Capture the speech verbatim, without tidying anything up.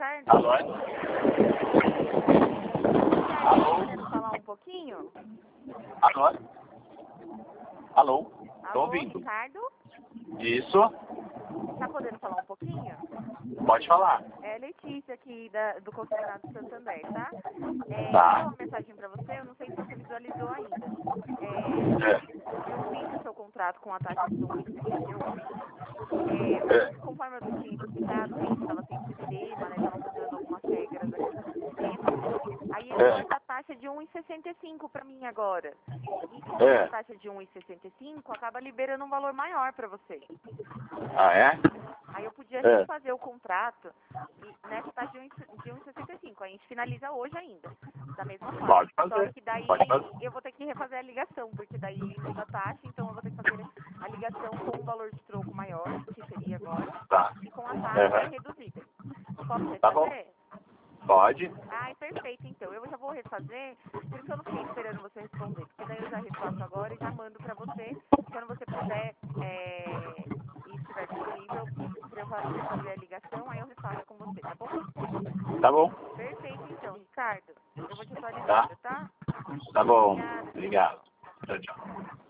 Ricardo? Alô? Ricardo, querendo falar um pouquinho? Alô? Alô? Tô Alô, ouvindo. Ricardo? Isso? Tá podendo falar um pouquinho? Pode falar. É Letícia aqui da, do Consignado Santander, tá? É, Tá. mandou uma mensagem pra você, eu não sei se você visualizou ainda. É, É. eu fiz o seu contrato com a taxa de um vírgula sessenta e oito. É, É. mas conforme eu tinha explicado, que a gente estava sem sistema, né? Tava mudando algumas regras aqui do sistema. Aí entrou É. essa taxa de um vírgula sessenta e cinco para mim agora. E com É. essa taxa de um vírgula sessenta e cinco, acaba liberando um valor maior para você. Ah, é? Aí eu podia É. refazer o contrato e nessa taxa de um vírgula sessenta e cinco. A gente finaliza hoje ainda, da mesma forma. Pode Só fazer. que daí Pode fazer. eu vou ter que refazer a ligação, porque daí muda a taxa, então eu vou ter que fazer a ligação com um valor de troco maior, que seria agora, Tá. e com a taxa Aham. reduzida. Posso Tá bom. refazer? Pode. Ai, perfeito, então. Eu já vou refazer, por isso eu não fiquei esperando você responder, porque daí eu já refaço agora e já mando pra você, quando você puder é, e estiver disponível, pra eu fa- refazer a ligação, aí eu refaço com você, tá bom? Tá bom. Perfeito, então, Ricardo. Eu vou te Tá. atualizando, tá? Tá bom. Obrigada, tchau, Obrigado. tchau. Tchau, tchau.